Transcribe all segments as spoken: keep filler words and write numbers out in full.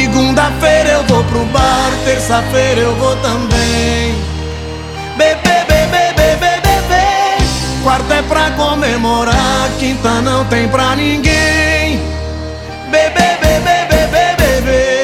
Segunda-feira eu vou pro bar, terça-feira eu vou também. Bebê, bebê, bebê, bebê. Quarta é pra comemorar, quinta não tem pra ninguém. Bebê, bebê, bebê, bebê.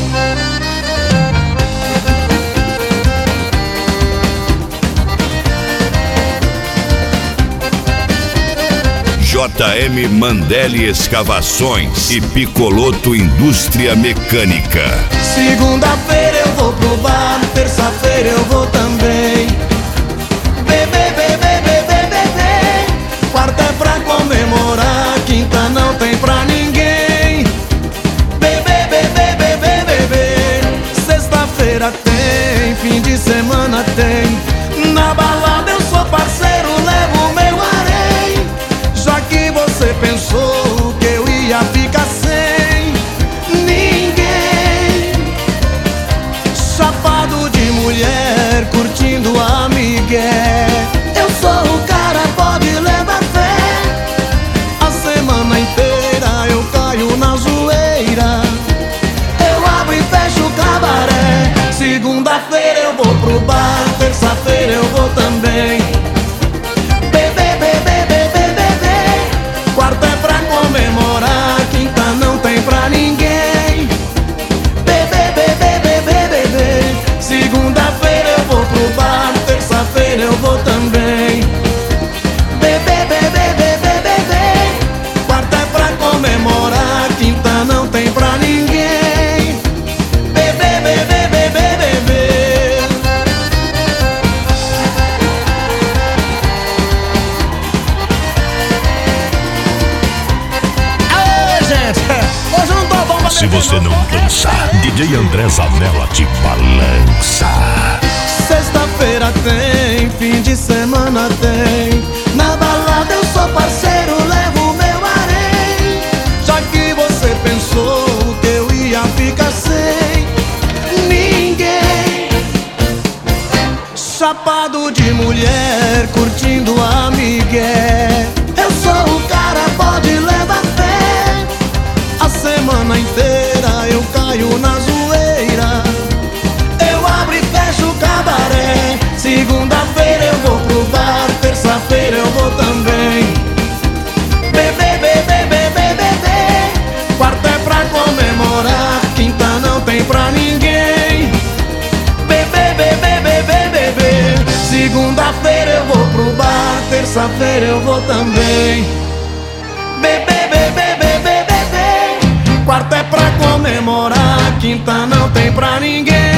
J M Mandelli Escavações e Picoloto Indústria Mecânica. Segunda-feira eu vou pro bar, terça-feira eu vou também. Bebê, bebê, bebê, bebê. Quarta é pra comemorar, quinta não tem pra ninguém. Bebê, bebê, bebê, bebê. Sexta-feira tem, fim de semana tem. Na balada eu sou parceiro, levo meu harém. Já que você pensou que eu ia ficar sem ninguém. Chapado de mulher, curtindo a migué. Eu sou o cara, pode levar fé. A semana inteira eu caio na zoeira. Eu abro e fecho o cabaré. Segunda-feira eu vou pro bar, terça-feira eu vou também. Bebê, bebê, bebê, bebê. Quarta é pra comemorar, quinta não tem pra ninguém. Bebê, bebê, bebê, bebê. Segunda-feira eu vou pro bar, terça-feira eu vou também. Bebê, bebê, bebê, bebê. Quarta é pra comemorar, quinta não tem pra ninguém. Bebê, bebê, bebê, bebê. Aê, gente, hoje eu não tô bom pra Se beber, você não dançar, D J André Zanella te balança. Sexta-feira tem, fim de semana tem. Na balada eu sou parceiro, levo meu harém. Já que você pensou que eu ia ficar sem ninguém. Chapado de mulher, curtindo a migué. Eu sou o cara, pode levar fé. A semana inteira eu caio na zoeira. Eu abro e fecho o cabaré. Segunda-feira eu vou pro bar, terça-feira eu vou também. Bebê, bebê, bebê, bebê. Quarta é pra comemorar, quinta não tem pra ninguém. Bebê, bebê, bebê, bebê. Segunda-feira eu vou pro bar, terça-feira eu vou também. Bebê, bebê, bebê, bebê. Quarta é pra comemorar, quinta não tem pra ninguém.